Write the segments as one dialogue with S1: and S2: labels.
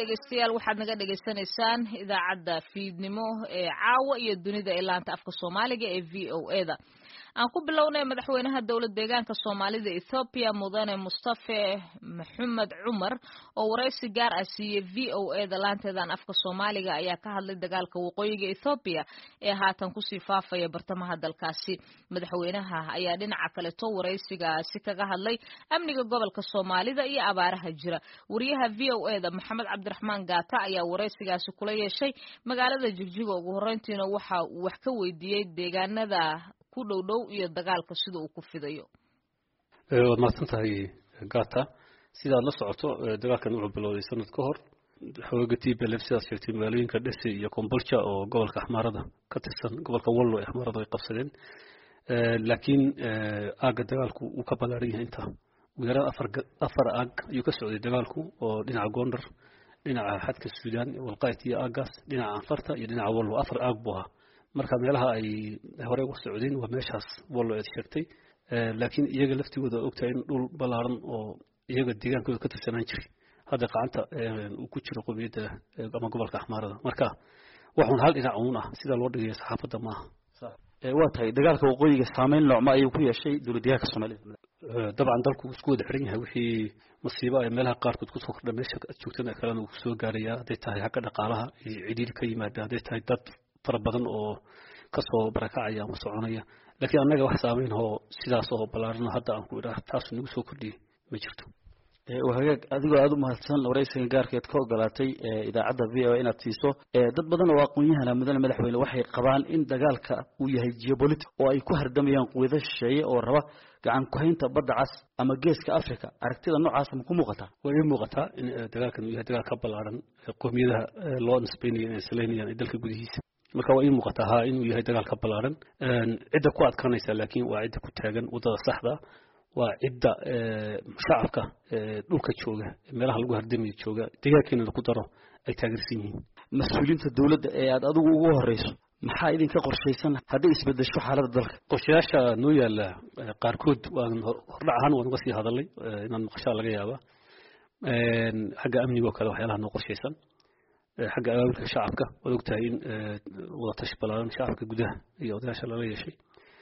S1: dhegeystayaal waxaad naga dhageysanaysaan idaacadda fiidnimo ee caawa iyo dunida ee laanta afka Soomaaliga ee VOA-da aan ku bilownay madaxweynaha dawladda deegaanka Soomaalida Ethiopia mudane Mustafa Maxamed Umar oo wareysi gaar ah siiyay VOA-da laanteedan afka Soomaaliga ayaa ka hadlay dagaalka waqooyiga Ethiopia ee haatan ku sii faafaya bartamaha dalkaasi madaxweynaha ayaa dhinaca kale to wareysigaasi kaga hadlay amniga gobolka Soomaalida iyo abaaraha jira wariyaha VOA-da Maxamed Cabdiraxmaan Gaata ayaa wareysigaasi kula yeeshay magaalada Jigjiga ugu horeyntiina waxa uu wax ka weydiiyay deegaanada ku dhow iyo dagaalka sida uu ku fidayo
S2: waad maasantahay Gaata sida la socoto dagaalkan wuxuu bilowday sanad ka hor xooga TPLF sidaas sheegtay magaalooyinka Dhese iyo Kombolcha oo gobolka Axmaarada ka tirsan gobolka Wallo ee Axmaarada ay qabsadeen laakiin aaga dagaalku uu ka balaaran yahay inta weerar afar aag ayuu ka socday dagaalku oo dhinaca Gondar dhinaca xadka Suudaan walqaayt iyo aagaas dhinaca Anfarta iyo dhinaca Wallo afar aag buu ahaa marka meelaha ay hore u socdeen waa meeshaas Wallo ay sheegtay laakiin iyaga laftigooda ogtahay in dhul balaaran oo iyaga deegaankooda ka tirsanaan jiray hadda qaanta uu ku jiro qowmiyadda ama gobolka Axmaarada marka waxaan hal dhinac uun ah sida loo dhigay saxaafadda maaha
S3: waa tahay dagaalka waqooyiga saameyn noocma ayuu ku yeeshay dawladda Soomaalida
S2: dabcan dalku isku wada xiran yahay wixii masiibo ay meelaha qaarkood ku soo kordhay meesha joogtana kale uu soo gaaraya haday tahay xagga dhaqaalaha iyo cidhiidhi ka yimaada haday tahay dad fara badan oo ka soo barakacaya ama soconaya laakiin anaga wax saameyn oo sidaas oo balaaran hadda aan ku idhaa taas nagu soo kordhiyay ma jirto
S3: wahagaag adigoo aad u mahadsan wareysiga gaarkeed ka ogolaatay idaacadda VOA inaad siiso dad badan oo aqoon-yahana mudane madaxweyne waxay qabaan in dagaalka uu yahay geopolitics oo ay ku hardamayaan quwado shisheeye oo raba gacan ku haynta badda cas ama geeska Afrika aragtida noocaas ma ku muuqataa
S2: way muuqataa in dagaalkan uu yahay dagaal ka balaaran qowmiyadaha loo nisbeeyay inay islaynayaan dalka gudihiisa marka way muuqataa inuu yahay dagaal ka balaaran cidda ku adkaanaysa laakiin waa cidda ku taagan wadada saxda waa cidda shacabka dhulka jooga meelaha lagu hardamayo jooga deegaankeena ku daro ay taageersan yihiin
S3: mas'uuliyiinta dawladda ee aad adigu ugu horeyso maxaa idinka qorshaysan haddii isbedesho xaaladda dalka
S2: qorshayaasha noo yaala qaarkood waan hordhac ahaan waan uga sii hadalay inaan maqashaa laga yaaba xagga amniga oo kale waxyaalaha noo qorshaysan xagga abaabulka shacabka waad ogtahay in wada tashi balaaran shacabka gudaha iyo odayaasha lala yeeshay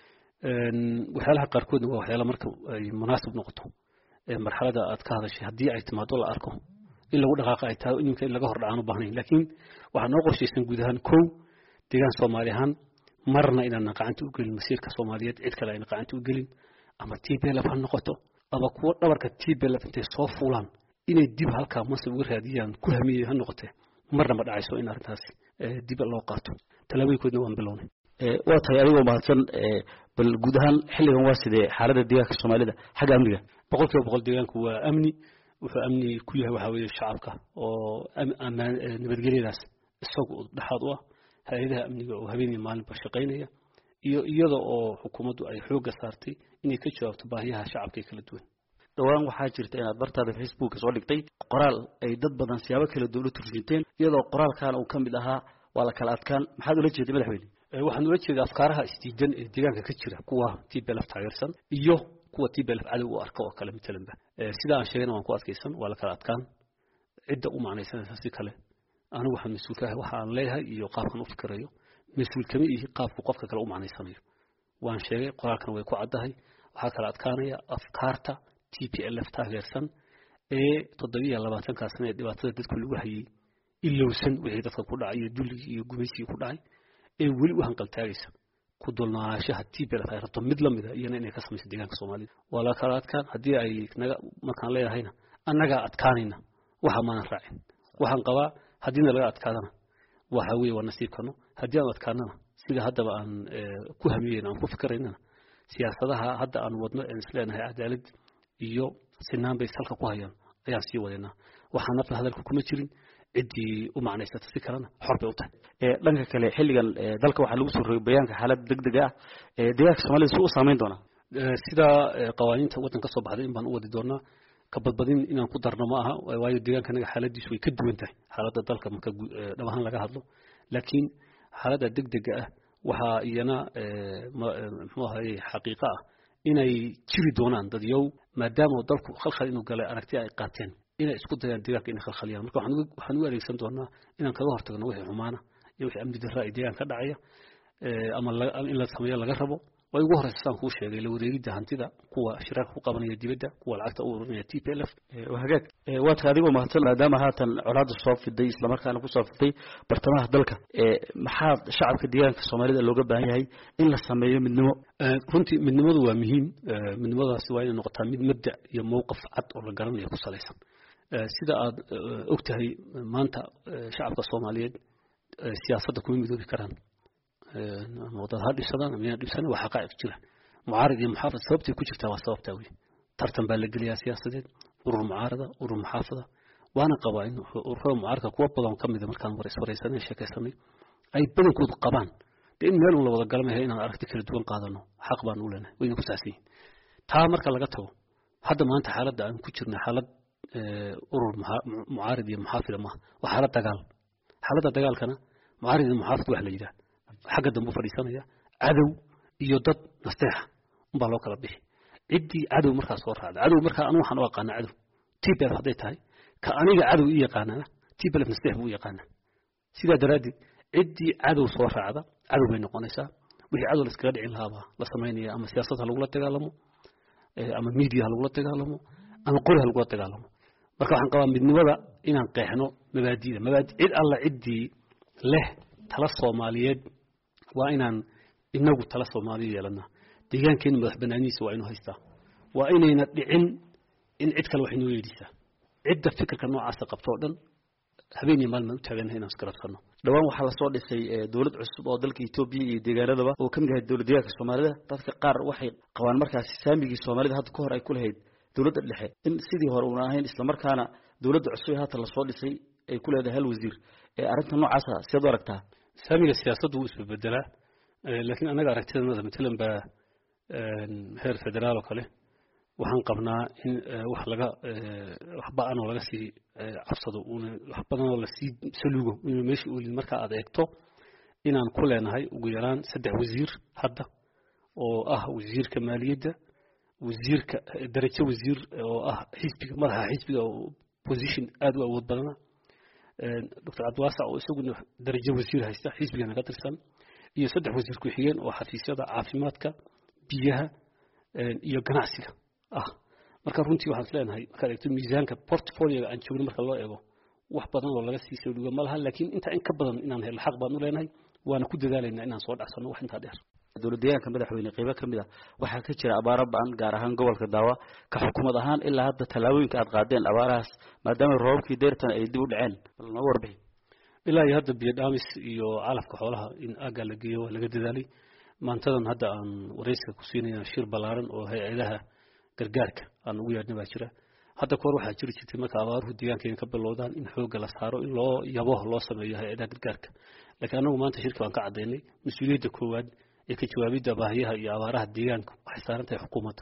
S2: waxyaalaha qaarkoodna waa waxyaala marka ay munaasib noqoto marxalada aad ka hadashay haddii ay timaado la arko in lagu dhaqaaqa ay tahay iminka in laga hordhacaan u baahnayn laakiin waxaa noo qorshaysan guud ahaan kow deegaan Soomaali ahaan marna inaan gacanta u gelin masiirka Soomaaliyeed cid kale ay gacanta u gelin ama TPLF ha noqoto ama kuwa dhabarka TPLF intay soo fuulaan inay dib halka mas'uul uga raadiyaan ku hamiyay ha noqotee marna ma dhacayso in arrintaas dib loo qaato talaabooyinkoodna waan bilownay
S3: waa tahay adigoo mahadsan bal guud ahaan xilligan waa sidee xaaladda deegaanka Soomaalida xagga amniga
S2: boqolkiiba deegaanku waa amni wuxuu amni ku yahay waxa weeye shacabka oo nabadgelyadaas isagoo dhaxad u ah hay'adaha amniga oo habeenii maalin ba shaqeynaya iyo iyada oo xukuumaddu ay xoogga saartay inay ka jawaabto baahiyaha shacabka kala duwan
S3: dhawaan waxaa jirta inaad bartaada Facebook soo dhigtay qoraal ay dad badan siyaabo kala duwan turjinteen iyadoo qoraalkan uu kamid ahaa waa la kala adkaan maxaad ula jeeday madaxweyne
S2: waxaan ula jeedaa afkaaraha isdiidan ee deegaanka ka jira kuwa TPLF taageersan iyo kuwa TPLF cadow u arka oo kale midlanba sida aan sheegay waan ku adkaysan waa la kala adkaan cidda u macnaysanaysa si kale anigu waxaan mas'uul ka ahay waxa aan leeyahay iyo qaabkan u fikirayo mas'uul kama ihi qaabku qofka kale u macnaysanayo waan sheegay qoraalkan way ku caddahay waxa kala adkaanaya afkaarta TPLF taageersan ee 720 sano ee dhibaatada dadku lagu hayay ilowsan wixii dadka ku dhacay iyo dulliga iyo gumaysiga ku dhacay ee weli u hanqal taagaysa ku dulnaashaha TPLF ay rabto mid lamid ah iyana inay ka samayso deegaanka Soomaalida waa la kala adkaan haddii ay naga markaan leeyahayna annaga adkaanayna waxa ma raacin waxaan qabaa haddii laga adkaadana waxa weeye waa nasiibkano haddii aan adkaanana sida haddaba aan ku hamiyeen aan ku fikiraynana siyaasadaha hadda aan wadno ee isleenahay cadaalad iyo sinaan bay salka ku hayaan ayaan sii wadeynaa waxaan nafta hadalku kuma jirin cidii u macnaysata si kalena xor bay u tahay
S3: dhanka kale xilligan dalka waxa lagu soo rogay bayaanka xaalad degdeg ah deegaanka Soomaalida suu saameyn doona
S2: sida qawaaniinta wadanka soo baxday in baan u wadi doonaa ka badbadin inaan ku darno ma aha waayo deegaankanaga xaaladiisu way ka duwan tahay xaaladda dalka marka dhabahan laga hadlo laakiin xaaladda degdega ah waxa iyana muxuu ahaayay xaqiiqo ah inay jiri doonaan dad yow maadaama dalku khalkhal inuu galay aragti ay qaateen inay isku dayaan deegaanka inay khalkhaliyaan marka waxaan u adeegsan doonaa inaan kaga hortagno wixii xumaana iyo wixii amni darra ay deegaanka ka dhacaya ama in la sameeyo laga rabo way ugu horeysaan kuu sheegay la wareegidda hantida kuwa shirarka ku qabanaya dibadda kuwa lacagta u ururinaya TPLF
S3: hagaag waad adigoo mahadsan maadaama haatan colaadda soo fiday isla markaana ku soo fiday bartamaha dalka maxaa shacabka deegaanka Soomaalida looga baahan yahay in la sameeyo midnimo
S2: runtii midnimadu waa muhiim midnimadaasi waa inay noqotaa mid mabda iyo mowqif cad oo la garanayo ku salaysan sida aad ogtahay maanta shacabka Soomaaliyeed siyaasadda kuma midoobi karaan موضوع هذا الشغلان من الإنسان وحقائق جرا معارض محافظ ثابت كل شيء تواسط تاوي ترتم بالجلية سياسة ور معارضة ور محافظة وأنا قبائن ور معارضة قوة بدهم كم إذا مركان ورئيسنا الشكل سمي أي بدهم كود قبان لأن مالهم لو ذكرنا هنا عرفت كل دول قادنا حق بانولنا وين كساسي تامر كلاقته هذا ما أنت حالة ده كتيرنا حالة ور معارض محافظة ما وحالة تقال كنا معارض محافظ وحلا جدا حاجة دم فريسانية عدو يضد نستيح مبالغ كلا به عدي عدو مركز صور هذا عدو مركز أنا وحنا واقعنا عدو تيبل هذيت هاي كأني عدو إيه قانا تيبل نستيح هو يقانا سيدا درادي عدي عدو صور هذا عدو بين قنيسة وهي عدو الاسكراد عين هذا لسميني أما سياسة هالقولة تقالمو أما ميديا هالقولة تقالمو أما قول هالقولة تقالمو مركز عن قوام بالنوبة إن نقيحنو مبادئ عد الله عدي له ثلاث صوماليات وإنان إنه ثلاث صومالية لنا ديجان كين مدح بنانيس وإنه هيستا وإن يندعين إن عد كل واحد يريدها عدة فكر كانوا عاصق بطودن هبيني مال من تابعين هنا سكرت كنا
S3: دوام وحلا صور لسي دولة عصب أو دلك إثيوبيا ديجان هذا وكم جهة الدولة دياك الصومالية تذكر قار وحي قوان مركز سامي الصومالية هذا كهر أي كل هيد دولة اللحى إن سيدي هرونا هين إسلام مركانا دولة عصبي هذا الصور لسي أي كل هذا هالوزير أردت إنه عصا سيدوركتها
S2: سامي السياسة دوس بدلة لكن أنا قرأت مثلا هير فدرال وكله وحنقبنا إن وحلقة وحبا أنا ولا سي عصدوا وحبا ولا سي سلوجو إنه ماشي يقول المركز أديكتو إن أن كلنا هاي وجيران سدع وزير هذا أو وزير كمالية ده وزير درجة وزير أو حزب مرها حزب أو بوزيشن أدوى وضبنا دكتور عبد الواسع وسوق درجة وزير هيستا حزب أنا قدرسان يصدق وزير كحيان وحفيسيada caafimaadka biyaha iyo ganacsiga marka runtii waxaan leenahay marka ay miisaanka portfolio aan joogno marka loo eego wax badan oo laga siisay dhuga malaha laakiin inta in ka badan inaan helo xaq baan u leenahay waana ku dadaalaynaa inaan soo dhacsano wax inta dheer
S3: dowladdeegaanka madaxweyne qaybo kamid ah waxa ka jira abaaro baan gaar ahaan gobolka Daawa ka xukuumad ahaan ilaa hadda talaabooyinka aad qaadeen abaarahaas maadaama roobkii deertan ay dib u dhaceen lana warbixin
S2: ilaa hadda biyo dhaamis iyo calafka xoolaha in aga la geeyo laga dadaalay maantadan hadda aan wareyska ku siinayna shir balaaran oo hay'adaha gargaarka aan ugu yeedhnay baa jira hadda koor waxa jiri jirtay marka abaaruhu deegaankeena ka bilowdaan in xoog la saaro in loo yabo loo sameeyo hay'adaha gargaarka laakiin anagu maanta shirka waan ka cadeynay mas'uuliyadda koowaad ee ka jawaabidda baahiyaha iyo abaaraha deegaanka waxay saaran tahay xukuumadda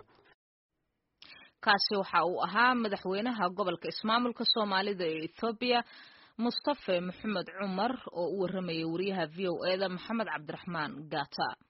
S1: kaasi waxa uu ahaa madaxweynaha gobolka ismaamulka Soomaalida ee Ethiopia Mustafa Maxamed Umar oo u waramayay wariyaha VOA-da Maxamed Cabdiraxmaan Gata